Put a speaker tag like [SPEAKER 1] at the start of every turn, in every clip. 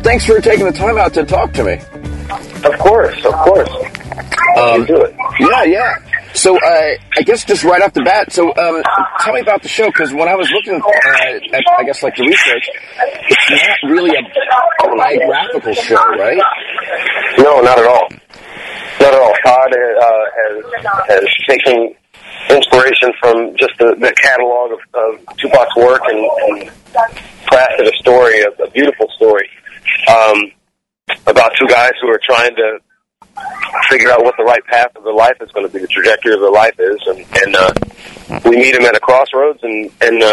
[SPEAKER 1] thanks for taking the time out to talk to me.
[SPEAKER 2] Of course. You do it.
[SPEAKER 1] Yeah. So, I guess just right off the bat, tell me about the show, because when I was looking at, I guess, like the research, it's not really a biographical show, right?
[SPEAKER 2] No, not at all. Not at all. Todd has taken inspiration from just the catalog of Tupac's work and crafted a story, a beautiful story, about two guys who are trying to figure out what the right path of their life is going to be, the trajectory of their life is, and we meet them at a crossroads, and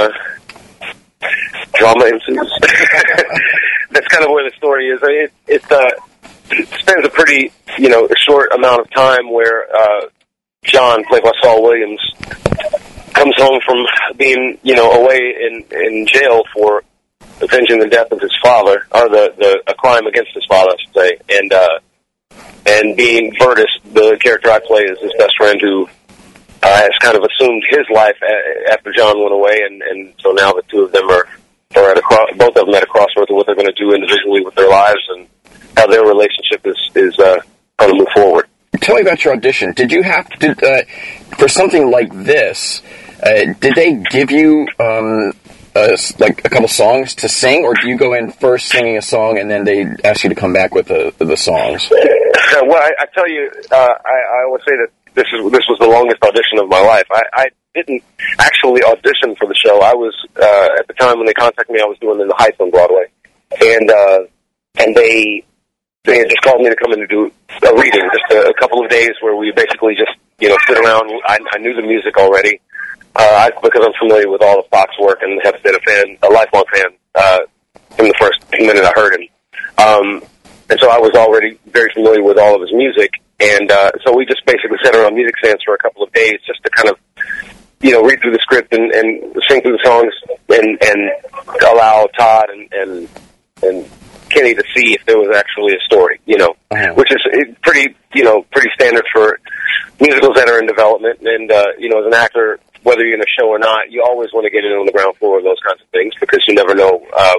[SPEAKER 2] drama ensues. That's kind of where the story is. It spends a pretty, short amount of time where John, played by Saul Williams, comes home from being, away in jail for avenging the death of his father, or a crime against his father, I should say, and being Vertus, the character I play, is his best friend who has kind of assumed his life after John went away, and so now the two of them are at both of them at a crossroads of what they're going to do individually with their lives and how their relationship is going to move forward.
[SPEAKER 1] Tell me about your audition. Did you have to, for something like this, did they give you like a couple songs to sing, or do you go in first singing a song and then they ask you to come back with the songs?
[SPEAKER 2] Well, I tell you, I always say that this was the longest audition of my life. I didn't actually audition for the show. I was at the time when they contacted me, I was doing In the Heights on Broadway, and they had just called me to come in to do a reading, just a couple of days where we basically just sit around. I knew the music already. Because I'm familiar with all of Fox's work and have been a lifelong fan from the first minute I heard him. And so I was already very familiar with all of his music, and so we just basically sat around music stands for a couple of days just to kind of, read through the script and sing through the songs and allow Todd and Kenny to see if there was actually a story, which is pretty standard for musicals that are in development. And, as an actor, whether you're in a show or not, you always want to get in on the ground floor of those kinds of things because you never know.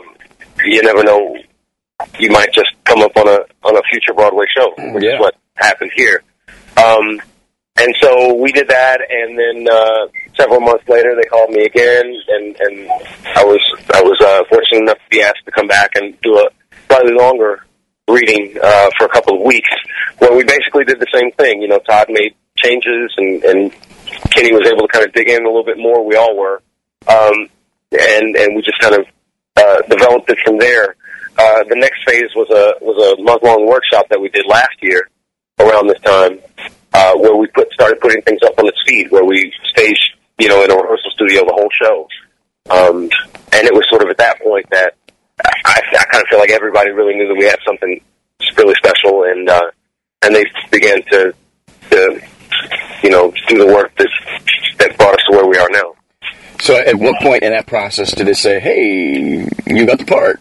[SPEAKER 2] You might just come up on a future Broadway show, which is what happened here. And so we did that, and then several months later, they called me again, and I was fortunate enough to be asked to come back and do a slightly longer reading for a couple of weeks, where we basically did the same thing. Todd made changes, and Kenny was able to kind of dig in a little bit more. We all were, and we just kind of developed it from there. The next phase was a month-long workshop that we did last year around this time, where we started putting things up on its feet, where we staged, in a rehearsal studio the whole show. And it was sort of at that point that I kind of feel like everybody really knew that we had something really special, and they began to do the work that brought us to where we are now.
[SPEAKER 1] So at what point in that process did it say, hey, you got the part?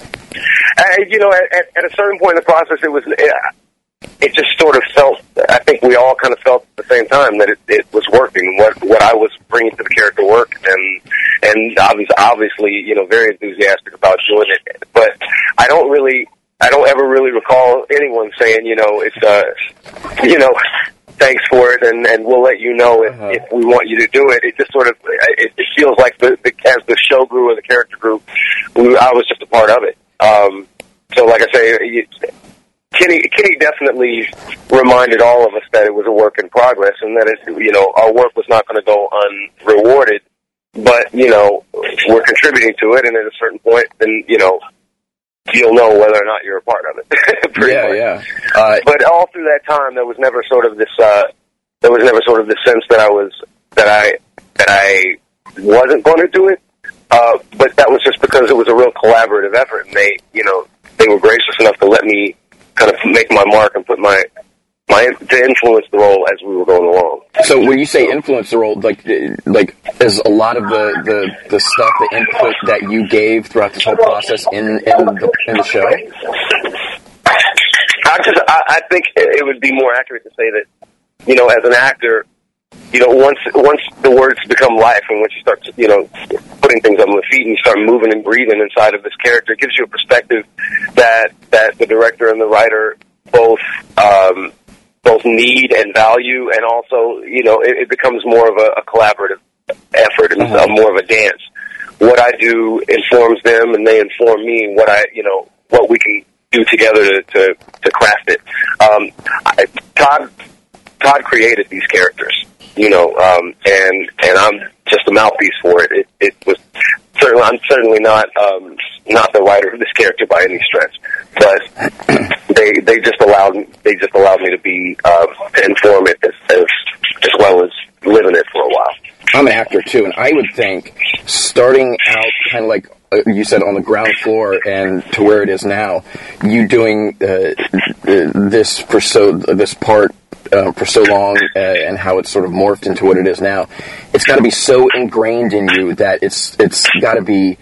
[SPEAKER 2] At a certain point in the process, it just sort of felt, I think we all kind of felt at the same time that it was working, what I was bringing to the character worked, and obviously, very enthusiastic about doing it. But I don't ever really recall anyone saying, thanks for it, and we'll let you know if we want you to do it. It just sort of, it feels like as the show grew or the character grew, I was just a part of it. So like I say, Kenny definitely reminded all of us that it was a work in progress, and that our work was not going to go unrewarded, but, we're contributing to it, and at a certain point, then, you'll know whether or not you're a part of it.
[SPEAKER 1] Yeah.
[SPEAKER 2] But all through that time, there was never sort of this sense that I wasn't going to do it. But that was just because it was a real collaborative effort, and they were gracious enough to let me kind of make my mark and put to influence the role as we were going along.
[SPEAKER 1] So when you say influence the role, like is a lot of the stuff, the input that you gave throughout this whole process in the show?
[SPEAKER 2] I think it would be more accurate to say that, as an actor, once the words become life, and once you start, putting things on the feet and you start moving and breathing inside of this character. It gives you a perspective that the director and the writer both need and value, and also, it becomes more of a collaborative effort and more of a dance. What I do informs them, and they inform me what we can do together to craft it. Todd created these characters, and I'm just a mouthpiece for it. I'm certainly not the writer of this character by any stretch, but they just allowed me to be to inform it as well as living it for a while.
[SPEAKER 1] I'm an actor too, and I would think starting out kind of like you said on the ground floor and to where it is now, you doing this part for so long and how it's sort of morphed into what it is now, it's got to be so ingrained in you that it's got to be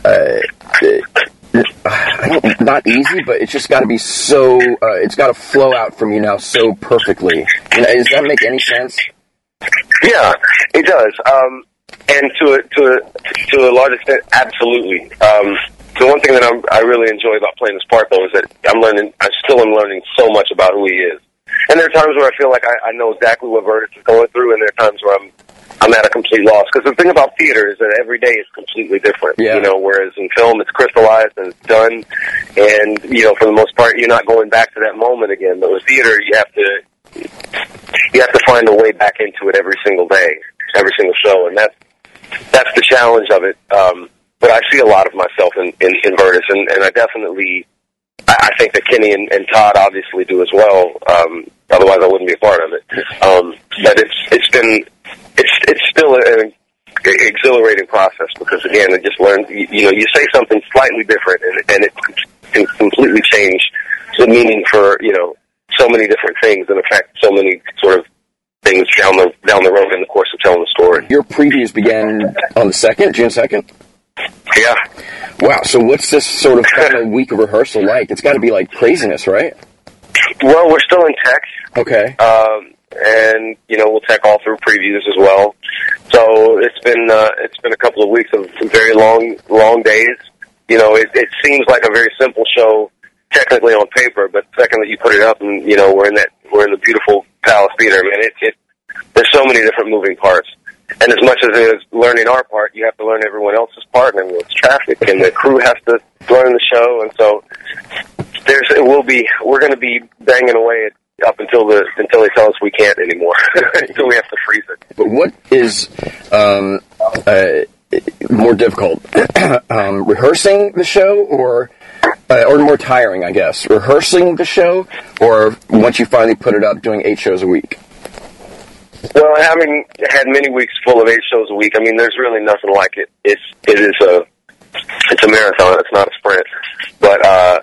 [SPEAKER 1] not easy, but it's just got to be so it's got to flow out from you now so perfectly. Does that make any sense?
[SPEAKER 2] Yeah, it does. And to a large extent, absolutely. The one thing that I really enjoy about playing this part, though, is that I still am learning so much about who he is. And there are times where I feel like I know exactly what Vertus is going through, and there are times where I'm at a complete loss. Because the thing about theater is that every day is completely different.
[SPEAKER 1] Yeah.
[SPEAKER 2] Whereas in film it's crystallized and it's done, and for the most part you're not going back to that moment again. But with theater, you have to find a way back into it every single day, every single show, and that's the challenge of it. But I see a lot of myself in Vertus, and I definitely. I think that Kenny and Todd obviously do as well. Otherwise, I wouldn't be a part of it. But it's still an exhilarating process because again, I just learned. You say something slightly different, and it can completely change the meaning for so many different things and affect so many sort of things down the road in the course of telling the story.
[SPEAKER 1] Your previews began on the 2nd, June 2nd.
[SPEAKER 2] Yeah.
[SPEAKER 1] Wow, so what's this sort of kind of week of rehearsal like? It's got to be like craziness, right?
[SPEAKER 2] Well, we're still in tech.
[SPEAKER 1] Okay.
[SPEAKER 2] And, we'll tech all through previews as well. So it's been a couple of weeks of very long days. It seems like a very simple show technically on paper, but the second that you put it up and, we're in the beautiful Palace Theater, man, there's so many different moving parts. And as much as it is learning our part, you have to learn everyone else's part, and it's traffic, and the crew has to learn the show, and so we're going to be banging away up until they tell us we can't anymore, until we have to freeze it.
[SPEAKER 1] But what is more difficult, rehearsing the show or more tiring, I guess, rehearsing the show, or once you finally put it up, doing 8 shows a week?
[SPEAKER 2] Well, having had many weeks full of 8 shows a week, I mean, there's really nothing like it. It's a marathon. It's not a sprint. But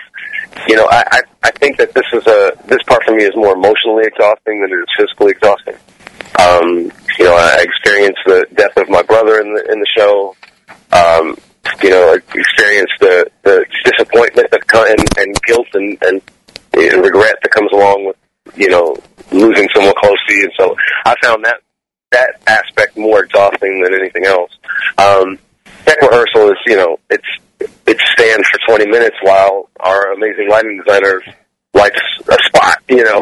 [SPEAKER 2] I think that this part for me is more emotionally exhausting than it is physically exhausting. I experienced the death of my brother in the show. I experienced the disappointment and guilt and regret that comes along with losing someone close to you, and so I found that aspect more exhausting than anything else. Tech rehearsal is, it stands for 20 minutes while our amazing lighting designer lights a spot,
[SPEAKER 1] Yeah.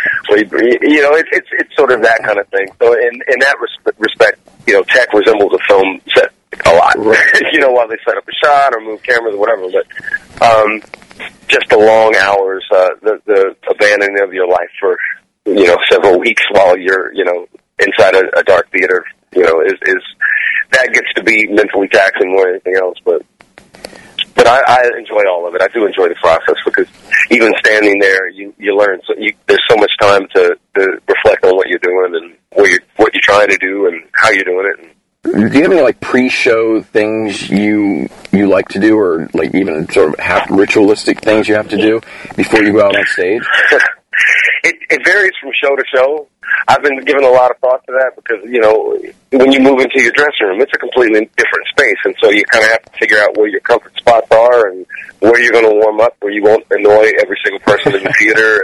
[SPEAKER 2] It's sort of that kind of thing. So in that respect, tech resembles a film set a lot, right. While they set up a shot or move cameras or whatever, but just the long hours, the abandoning of your life for several weeks while you're inside a dark theater, is that gets to be mentally taxing more than anything else. But I enjoy all of it. I do enjoy the process because even standing there, you learn. So there's so much time to reflect on what you're doing and what you're trying to do and how you're doing it.
[SPEAKER 1] Do you have any pre-show things you like to do, or even sort of half ritualistic things you have to do before you go out on stage?
[SPEAKER 2] It varies from show to show. I've been giving a lot of thought to that because, when you move into your dressing room, it's a completely different space. And so you kind of have to figure out where your comfort spots are and where you're going to warm up, where you won't annoy every single person in the theater. And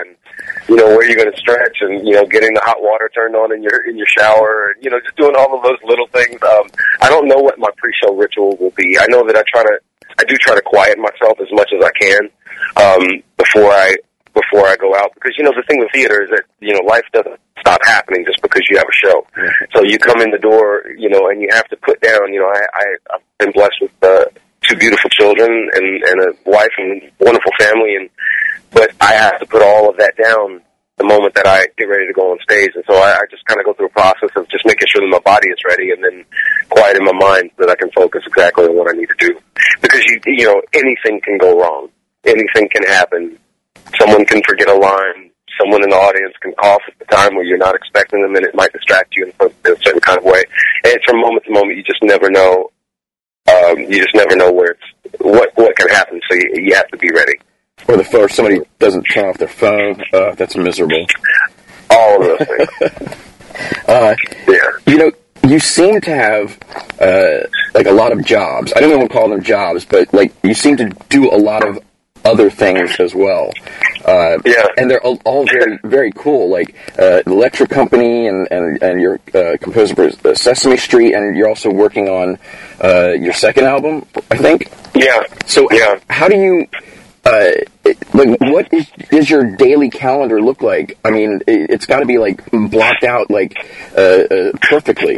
[SPEAKER 2] where you're going to stretch, and getting the hot water turned on in your shower, and just doing all of those little things. I don't know what my pre-show ritual will be. I know that I do try to quiet myself as much as I can before I go out, because the thing with theater is that life doesn't stop happening just because you have a show. So you come in the door, and you have to put down. I've been blessed with 2 beautiful children and a wife and wonderful family, but I have to put all of that down the moment that I get ready to go on stage. And so I just kind of go through a process of just making sure that my body is ready, and then quieting my mind so that I can focus exactly on what I need to do. Because anything can go wrong. Anything can happen. Someone can forget a line. Someone in the audience can cough at the time where you're not expecting them, and it might distract you in a certain kind of way. And it's from moment to moment. You just never know. You just never know what can happen. So you have to be ready.
[SPEAKER 1] Or somebody doesn't turn off their phone. That's miserable.
[SPEAKER 2] All of those things.
[SPEAKER 1] Yeah. You seem to have a lot of jobs. I don't want to call them jobs, but you seem to do a lot of other things as well. And they're all very, very cool. The Electric Company, and you're composer for Sesame Street, and you're also working on your second album, I think.
[SPEAKER 2] Yeah.
[SPEAKER 1] So how do you? What is your daily calendar look like? I mean, it's got to be blocked out perfectly.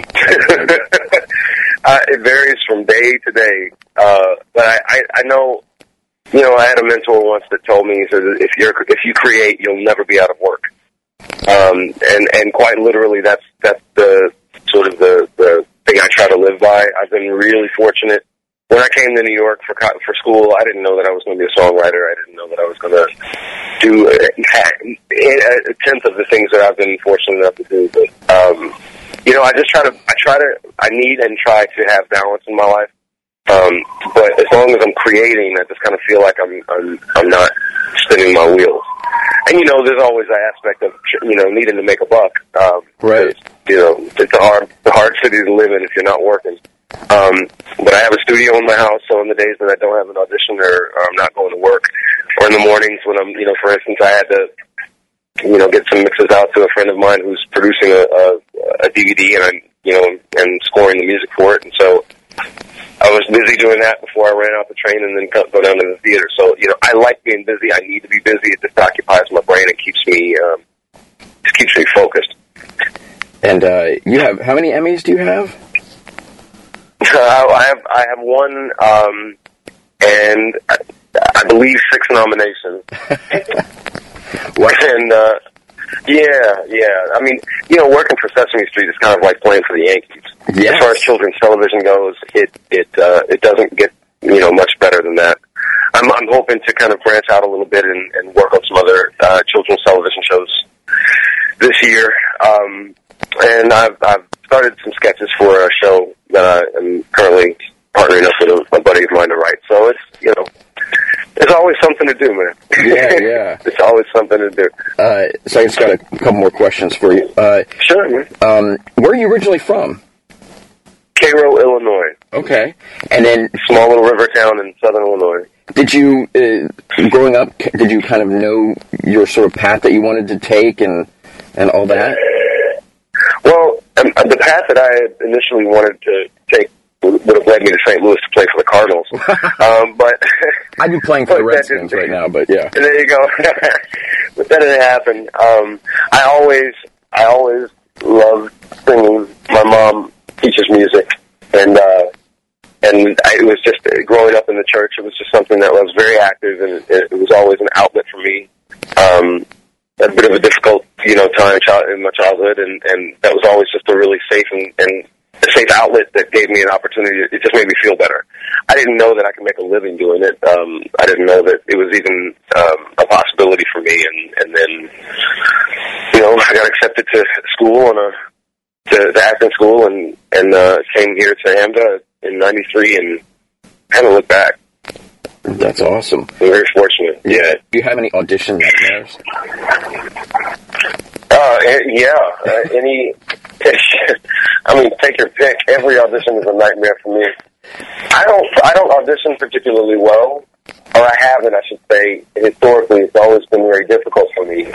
[SPEAKER 2] It varies from day to day, but I know. I had a mentor once that told me, he said, if you create, you'll never be out of work. And quite literally, that's the sort of the thing I try to live by. I've been really fortunate. When I came to New York for school, I didn't know that I was going to be a songwriter. I didn't know that I was going to do a tenth of the things that I've been fortunate enough to do. But I need and try to have balance in my life. But as long as I'm creating, I just kind of feel like I'm not spinning my wheels. And there's always that aspect of needing to make a buck.
[SPEAKER 1] Right.
[SPEAKER 2] It's a hard city to live in if you're not working. But I have a studio in my house, so in the days that I don't have an audition or I'm not going to work, or in the mornings when I'm, for instance, I had to, get some mixes out to a friend of mine who's producing a DVD, and I'm, and scoring the music for it, and so I was busy doing that before I ran out the train and then go down to the theater. So, I like being busy. I need to be busy. It just occupies my brain and keeps me focused.
[SPEAKER 1] And you have, how many Emmys do you have?
[SPEAKER 2] I have one, and I believe 6 nominations.
[SPEAKER 1] What?
[SPEAKER 2] And I mean, working for Sesame Street is kind of like playing for the Yankees.
[SPEAKER 1] Yes.
[SPEAKER 2] As far as children's television goes, it doesn't get much better than that. I'm hoping to kind of branch out a little bit and work on some other children's television shows this year. And I've started some sketches for a show that I am currently partnering up with a buddy of mine to write. So it's always something to do, man.
[SPEAKER 1] Yeah.
[SPEAKER 2] It's always something to do.
[SPEAKER 1] So I just got a couple more questions for you.
[SPEAKER 2] Sure, man.
[SPEAKER 1] Where are you originally from?
[SPEAKER 2] Cairo, Illinois.
[SPEAKER 1] Okay. And then
[SPEAKER 2] small little river town in southern Illinois.
[SPEAKER 1] Did you, growing up, did you kind of know your sort of path that you wanted to take and all that?
[SPEAKER 2] Well, the path that I initially wanted to take would have led me to St. Louis to play for the Cardinals. But
[SPEAKER 1] I'd be playing for the Redskins right now, but yeah.
[SPEAKER 2] There you go. But that didn't happen. I always loved singing. My mom teaches music, and it was just growing up in the church. It was just something that was very active, and it was always an outlet for me. A bit of a difficult, time in my childhood, and that was always just a really safe and a safe outlet that gave me an opportunity. It just made me feel better. I didn't know that I could make a living doing it. I didn't know that it was even a possibility for me. And then, I got accepted to school to acting school, and came here to AMDA in '93, and haven't looked back.
[SPEAKER 1] That's awesome.
[SPEAKER 2] I'm very fortunate. Yeah.
[SPEAKER 1] Do you have any audition nightmares?
[SPEAKER 2] Any. I mean, take your pick. Every audition is a nightmare for me. I don't audition particularly well. or I haven't, I should say, historically, it's always been very difficult for me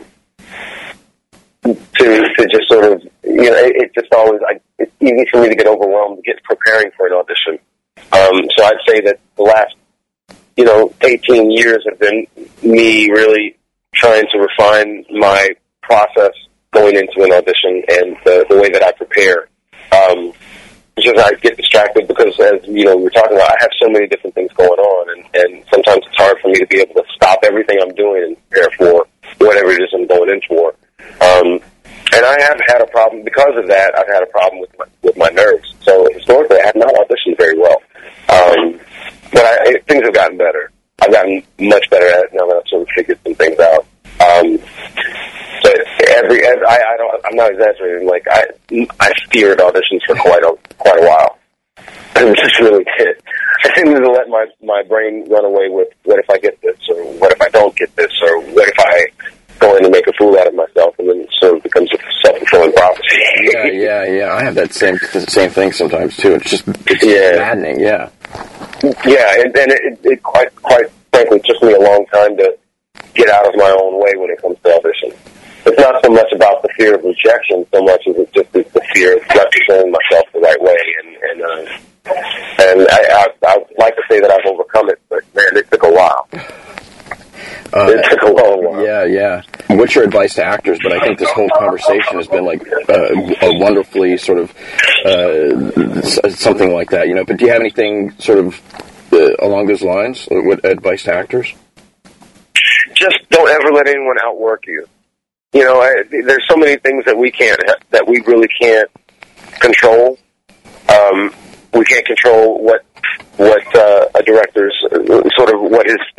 [SPEAKER 2] to just sort of, it just always, it's easy for me to get overwhelmed preparing for an audition. So I'd say that the last, 18 years have been me really trying to refine my process going into an audition and the way that I prepare. Because I get distracted because, as we were talking about, I have so many different things going on, and sometimes it's hard for me to be able to stop everything I'm doing and prepare for whatever it is I'm going in for. And I have had a problem because of that. I've had a problem with my nerves. So historically, I have not auditioned very well. But things have gotten better. I've gotten much better at it now that I've sort of figured some things out. But I'm not exaggerating. Like I steered auditions for quite a while. It just really did. I didn't to let my brain run away with what if I get this, or what if I don't get this, or what if I go in and make a fool out of myself, and then it sort of becomes a self-fulfilling prophecy.
[SPEAKER 1] Yeah. I have that same thing sometimes too. It's maddening. Yeah.
[SPEAKER 2] Yeah, and it quite frankly took me a long time to get out of my own way when it comes to auditions. It's not so much about the fear of rejection, so much as it's just the fear of representing myself the right way. And I like to say that I've overcome it, but man, it took a while. It took a long while.
[SPEAKER 1] Yeah. What's your advice to actors? But I think this whole conversation has been like a wonderfully sort of something like that, But do you have anything sort of along those lines? What advice to actors?
[SPEAKER 2] Just don't ever let anyone outwork you. There's so many things that we really can't control. We can't control what a director's sort of what his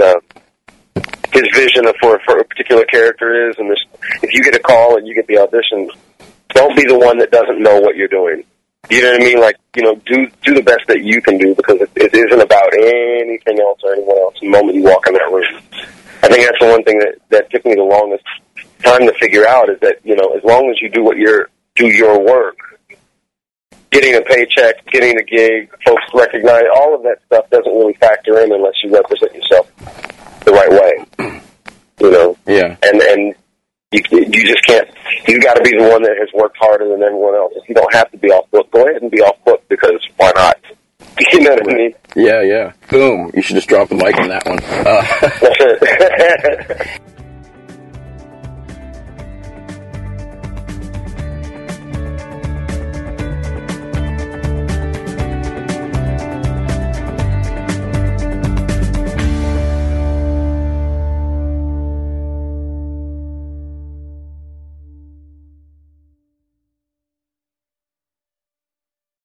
[SPEAKER 2] vision for a particular character is, and if you get a call and you get the audition, don't be the one that doesn't know what you're doing. You know what I mean? Like, do the best that you can do, because it isn't about anything else or anyone else the moment you walk in that room. I think that's the one thing that took me the longest time to figure out, is that, as long as you do your work, getting a paycheck, getting a gig, folks recognize, all of that stuff doesn't really factor in unless you represent yourself the right way.
[SPEAKER 1] Yeah.
[SPEAKER 2] And you just can't. You got to be the one that has worked harder than everyone else. If you don't have to be off book, go ahead and be off book, because why not? You know what I mean?
[SPEAKER 1] Yeah. Boom. You should just drop the mic on that one.
[SPEAKER 2] That's it.